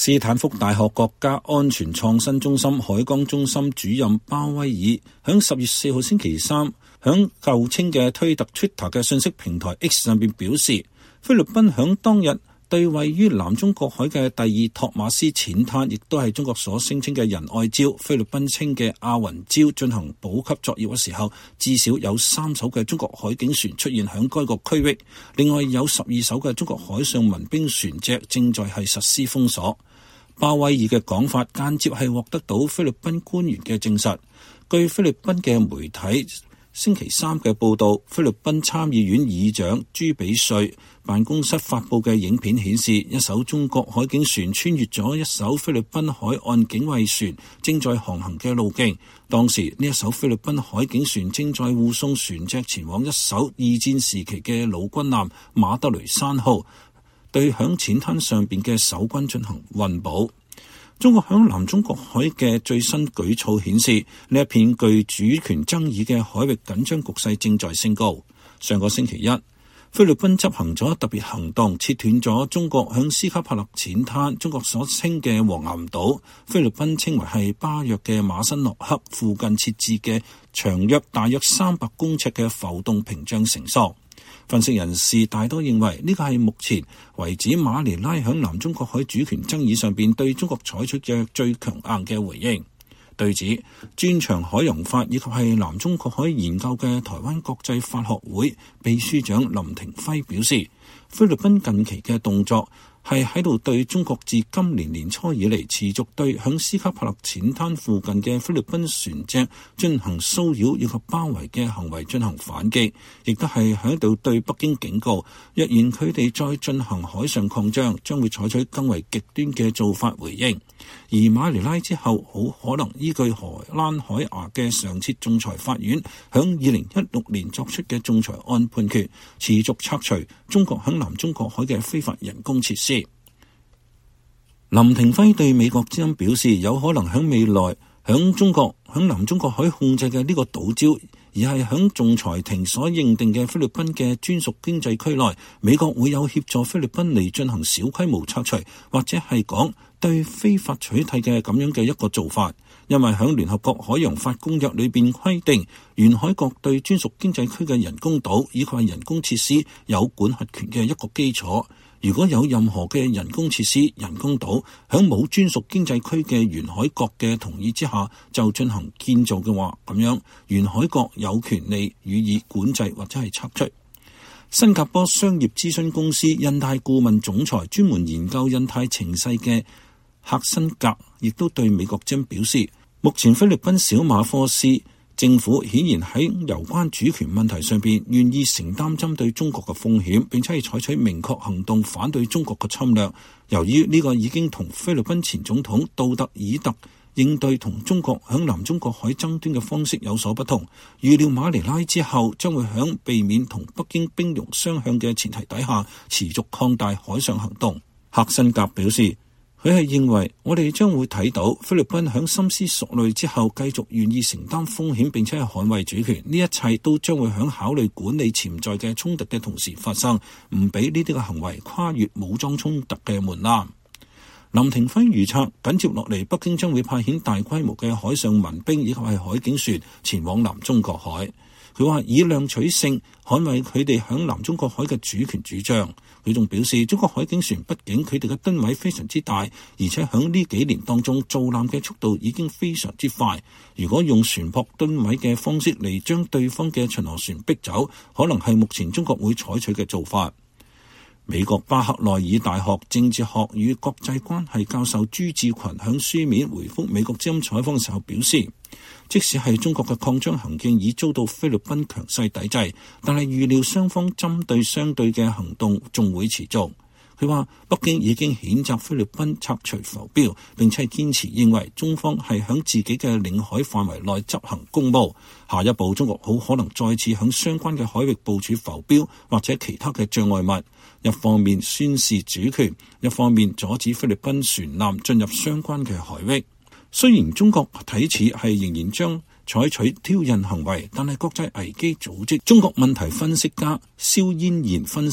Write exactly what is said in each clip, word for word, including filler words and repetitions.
斯坦福大學國家安全創新中心海江中心主任鮑威爾響十月四號星期三響舊稱嘅推特 Twitter 嘅信息平台 X 上邊表示，菲律賓響當日對位於南中國海嘅第二托馬斯淺灘，亦都係中國所聲稱嘅仁愛礁，菲律賓稱嘅阿雲礁進行補給作業嘅時候，至少有三艘嘅中國海警船出現響該個區域，另外有十二艘嘅中國海上民兵船隻正在係實施封鎖。鮑威爾嘅講法間接係獲得到菲律賓官員嘅證實。據菲律賓嘅媒體星期三嘅報道，菲律賓參議院議長朱比瑞辦公室發佈嘅影片顯示，一艘中國海警船穿越咗一艘菲律賓海岸警衛船正在航行嘅路徑。當時呢一艘菲律賓海警船正在護送船隻前往一艘二戰時期嘅老軍艦馬德雷山號，對響淺灘上邊嘅守軍進行運補。中國響南中國海嘅最新舉措顯示，呢一片具主權爭議嘅海域緊張局勢正在升高。上個星期一，菲律賓執行咗特別行動，切斷咗中國響斯卡帕勒淺灘，中國所稱嘅黃岩島，菲律賓稱為係巴約嘅馬辛諾克附近設置嘅長約大約三百公尺嘅浮動屏障繩索。分析人士大多認為呢個係目前為止馬尼拉響南中國海主權爭議上邊對中國採取嘅最強硬嘅回應。對此，專長海洋法以及係南中國海研究嘅台灣國際法學會秘書長林廷輝表示，菲律賓近期嘅動作係喺度對中國自今年年初以嚟持續對響斯卡帕勒淺灘附近嘅菲律賓船隻進行騷擾以及包圍嘅行為進行反擊，亦都係喺度對北京警告，若然佢哋再進行海上擴張，將會採取更為極端嘅做法回應。而馬尼拉之後好可能依據荷蘭海牙嘅常設仲裁法院響二零一六年作出嘅仲裁案判決，持續拆除中國響南中國海嘅非法人工設施。林廷輝對美國之音表示，有可能響未來響中國響南中國海控制嘅呢個島礁，而係響仲裁庭所認定嘅菲律賓嘅專屬經濟區內，美國會有協助菲律賓嚟進行小規模拆除，或者係講對非法取締嘅咁樣嘅一個做法。因為響聯合國海洋法公約裏邊規定，沿海國對專屬經濟區嘅人工島以及係人工設施有管轄權嘅一個基礎。如果有任何嘅人工設施、人工島響冇專屬經濟區嘅沿海國嘅同意之下就進行建造嘅話，咁樣沿海國有權利予以管制或者係拆除。新加坡商業諮詢公司印太顧問總裁專門研究印太情勢嘅赫辛格亦都對美國之音表示，目前菲律賓小馬科斯政府顯然喺有關主權問題上邊願意承擔針對中國嘅風險，並且係採取明確行動反對中國嘅侵略。由於呢個已經同菲律賓前總統杜特爾特應對同中國響南中國海爭端嘅方式有所不同，預料馬尼拉之後將會響避免同北京兵戎相向嘅前提底下持續擴大海上行動。赫辛格表示，佢係認為我哋將會睇到菲律賓響深思熟慮之後繼續願意承擔風險，並且係捍衛主權，呢一切都將會響考慮管理潛在嘅衝突嘅同時發生，唔俾呢啲嘅行為跨越武裝衝突嘅門檻。林廷輝預測緊接落嚟北京將會派遣大規模嘅海上民兵以及係海警船前往南中國海。佢話以量取勝，捍衛佢哋響南中國海嘅主權主張。佢仲表示，中國海警船畢竟佢哋嘅噸位非常之大，而且響呢幾年當中造艦嘅速度已經非常之快。如果用船舶噸位嘅方式嚟將對方嘅巡航船逼走，可能係目前中國會採取嘅做法。美國巴克萊爾大學政治學與國際關係教授朱志群向書面回覆美國之音採訪嘅時候表示，即使係中國嘅擴張行徑已遭到菲律賓強勢抵制，但係預料雙方針對相對嘅行動仲會持續。佢話北京已經譴責菲律賓拆除浮標，並且堅持認為中方係響自己嘅領海範圍內執行公務。下一步中國好可能再次響相關嘅海域部署浮標或者其他嘅障礙物，一方面宣示主權，一方面阻止菲律賓船艦進入相關嘅海域。雖然中國睇似係仍然將採取挑釁行為，但係國際危機組織中國問題分析家蕭嫣然分析，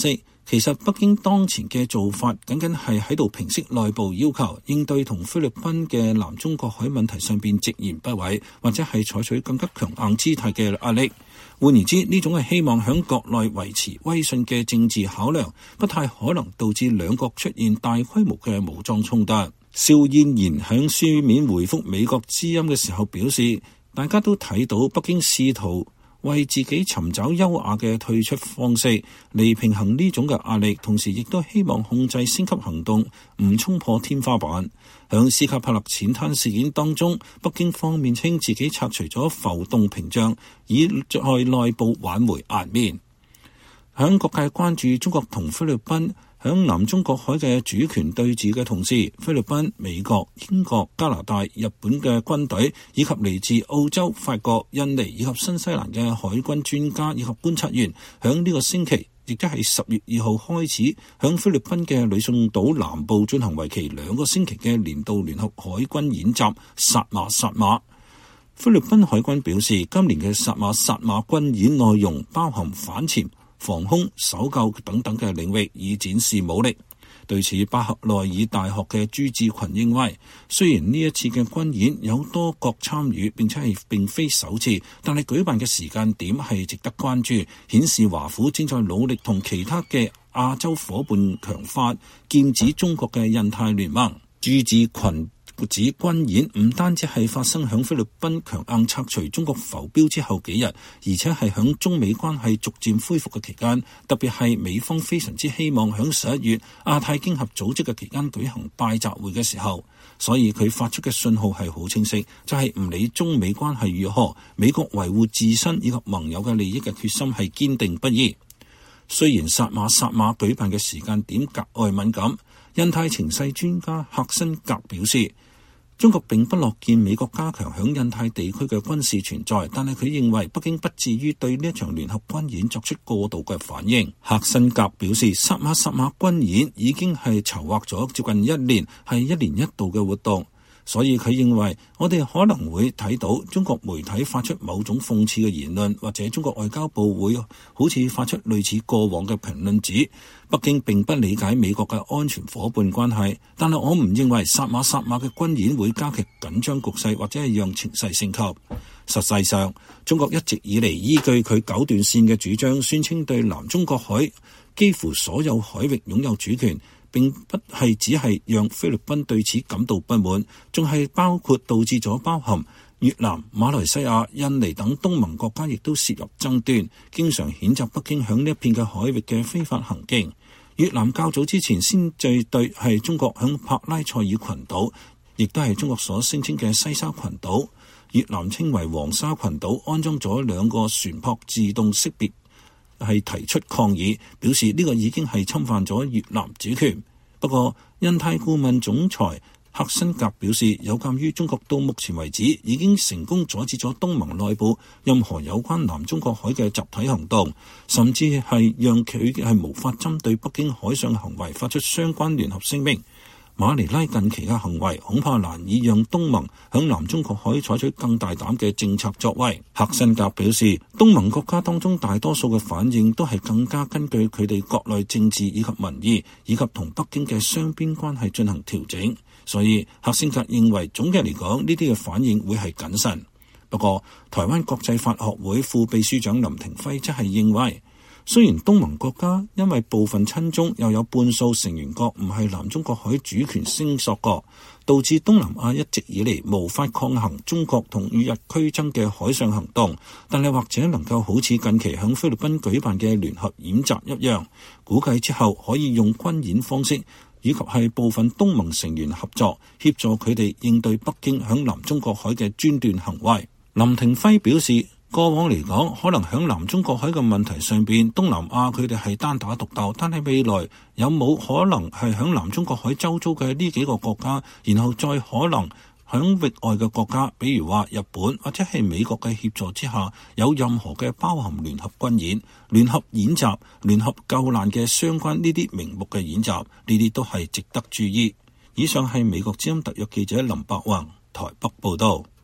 其實北京當前嘅做法僅僅係喺度平息內部要求，應對同菲律賓嘅南中國海問題上邊直言不諱，或者係採取更加強硬姿態嘅壓力。換言之，呢種係希望響國內維持威信嘅政治考量，不太可能導致兩國出現大規模嘅武裝衝突。邵燕然響書面回覆美國之音嘅時候表示，大家都睇到北京試圖為自己尋找優雅嘅退出方式嚟平衡呢種嘅壓力，同時亦都希望控制升級行動，唔衝破天花板。響斯卡帕勒淺灘事件當中，北京方面稱自己拆除咗浮動屏障，以在內部挽回顏面。響各界關注中國同菲律賓響南中國海嘅主權對峙嘅同時，菲律賓、美國、英國、加拿大、日本嘅軍隊，以及嚟自澳洲、法國、印尼以及新西蘭嘅海軍專家以及觀察員，響呢個星期，亦即係十月二號開始，響菲律賓嘅呂宋島南部進行為期兩個星期嘅年度聯合海軍演習薩馬薩馬。菲律賓海軍表示，今年嘅薩馬薩馬軍演內容包含反潛、防空、搜救等等嘅領域，以展示武力。對此，巴克內爾大學嘅朱志群認為，雖然呢一次嘅軍演有多國參與，並且係並非首次，但係舉辦嘅時間點係值得關注，顯示華府正在努力同其他嘅亞洲夥伴強化劍指中國嘅印太聯盟。朱志群指軍演唔單止係發生響菲律賓強硬拆除中國浮標之後幾日，而且係響中美關係逐漸恢復嘅期間，特別係美方非常之希望響十一月亞太經合組織嘅期間舉行拜習會嘅時候，所以佢發出嘅信號係好清晰，就係唔理中美關係如何，美國維護自身以及盟友嘅利益嘅決心係堅定不移。雖然薩馬薩馬舉辦嘅時間點格外敏感，印太情勢專家赫辛格表示，中國並不樂見美國加強響印太地區嘅軍事存在，但係佢認為北京不至於對呢一場聯合軍演作出過度嘅反應。赫辛格表示，薩馬薩馬軍演已經係籌劃咗接近一年，係一年一度嘅活動。所以佢認為，我哋可能會睇到中國媒體發出某種諷刺嘅言論，或者中國外交部會好似發出類似過往嘅評論，指北京並不理解美國嘅安全夥伴關係。但係我唔認為薩馬薩馬嘅軍演會加劇緊張局勢，或者係讓情勢升級。實際上，中國一直以嚟依據佢九段線嘅主張，宣稱對南中國海幾乎所有海域擁有主權，並不係只係讓菲律賓對此感到不滿，仲係包括導致咗包含越南、馬來西亞、印尼等東盟國家亦都涉入爭端，經常譴責北京響呢一片嘅海域嘅非法行徑。越南較早之前先對對係中國響帕拉塞爾群島，亦都係中國所聲稱嘅西沙群島。越南稱為黃沙群島，安裝咗兩個船舶自動識別，係提出抗議，表示呢個已經係侵犯咗越南主權。不過，印太顧問總裁赫辛格表示，有鑑於中國到目前為止已經成功阻止咗東盟內部任何有關南中國海嘅集體行動，甚至係讓佢係無法針對北京海上行為發出相關聯合聲明。馬尼拉近期嘅行為恐怕難以讓東盟響南中國海採取更大膽嘅政策作為。赫辛格表示，東盟國家當中大多數嘅反應都係更加根據佢哋國內政治以及民意，以及同北京嘅雙邊關係進行調整。所以赫辛格認為，總嘅嚟講，呢啲嘅反應會係謹慎。不過，台灣國際法學會副秘書長林廷輝則係認為，雖然東盟國家因為部分親中，又有半數成員國唔係南中國海主權聲索國，導致東南亞一直以嚟無法抗衡中國同與日俱增嘅海上行動，但係或者能夠好似近期響菲律賓舉辦嘅聯合演習一樣，估計之後可以用軍演方式，以及係部分東盟成員合作，協助佢哋應對北京響南中國海嘅專斷行為。林廷輝表示，過往嚟講，可能響南中國海嘅問題上邊，東南亞佢哋係單打獨鬥，但係未來有冇可能係響南中國海周遭嘅呢幾個國家，然後再可能響域外嘅國家，比如話日本或者係美國嘅協助之下，有任何嘅包含聯合軍演、聯合演習、聯合救難嘅相關呢啲名目嘅演習，呢啲都係值得注意。以上係美國之音特約記者林伯宏台北報道。